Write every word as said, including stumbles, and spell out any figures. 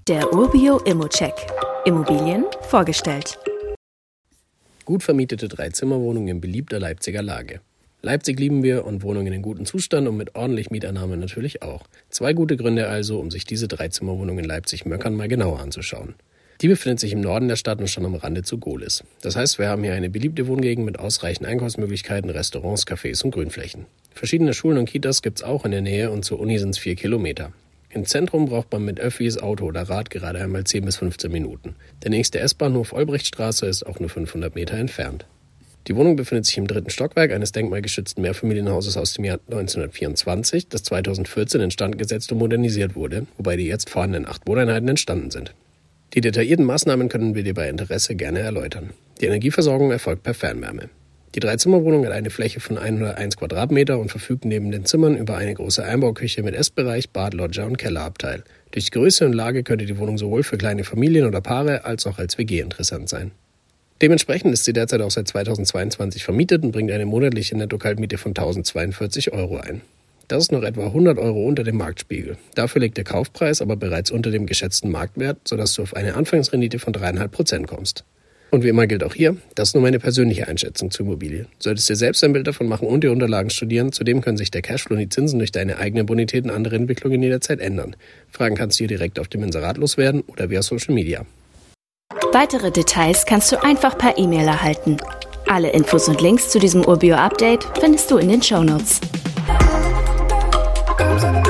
Der Urbio Immocheck. Immobilien vorgestellt. Gut vermietete Dreizimmerwohnungen in beliebter Leipziger Lage. Leipzig lieben wir und Wohnungen in gutem Zustand und mit ordentlich Mieteinnahmen natürlich auch. Zwei gute Gründe also, um sich diese Dreizimmerwohnung in Leipzig-Möckern mal genauer anzuschauen. Die befindet sich im Norden der Stadt und schon am Rande zu Gohlis. Das heißt, wir haben hier eine beliebte Wohngegend mit ausreichend Einkaufsmöglichkeiten, Restaurants, Cafés und Grünflächen. Verschiedene Schulen und Kitas gibt's auch in der Nähe und zur Uni sind's vier Kilometer. Im Zentrum braucht man mit Öffis, Auto oder Rad gerade einmal zehn bis fünfzehn Minuten. Der nächste S-Bahnhof Olbrechtstraße ist auch nur fünfhundert Meter entfernt. Die Wohnung befindet sich im dritten Stockwerk eines denkmalgeschützten Mehrfamilienhauses aus dem Jahr neunzehnhundertvierundzwanzig, das zweitausendvierzehn instand gesetzt und modernisiert wurde, wobei die jetzt vorhandenen acht Wohneinheiten entstanden sind. Die detaillierten Maßnahmen können wir dir bei Interesse gerne erläutern. Die Energieversorgung erfolgt per Fernwärme. Die Dreizimmerwohnung hat eine Fläche von hunderteins Quadratmeter und verfügt neben den Zimmern über eine große Einbauküche mit Essbereich, Bad, Loggia und Kellerabteil. Durch Größe und Lage könnte die Wohnung sowohl für kleine Familien oder Paare als auch als W G interessant sein. Dementsprechend ist sie derzeit auch seit zweitausendzweiundzwanzig vermietet und bringt eine monatliche Netto-Kaltmiete von tausendzweiundvierzig Euro ein. Das ist noch etwa hundert Euro unter dem Marktspiegel. Dafür liegt der Kaufpreis aber bereits unter dem geschätzten Marktwert, sodass du auf eine Anfangsrendite von drei Komma fünf Prozent kommst. Und wie immer gilt auch hier, das ist nur meine persönliche Einschätzung zur Immobilie. Solltest dir selbst ein Bild davon machen und die Unterlagen studieren, zudem können sich der Cashflow und die Zinsen durch deine eigene Bonität und andere Entwicklungen jederzeit ändern. Fragen kannst du hier direkt auf dem Inserat loswerden oder via Social Media. Weitere Details kannst du einfach per E-Mail erhalten. Alle Infos und Links zu diesem Urbio-Update findest du in den Shownotes.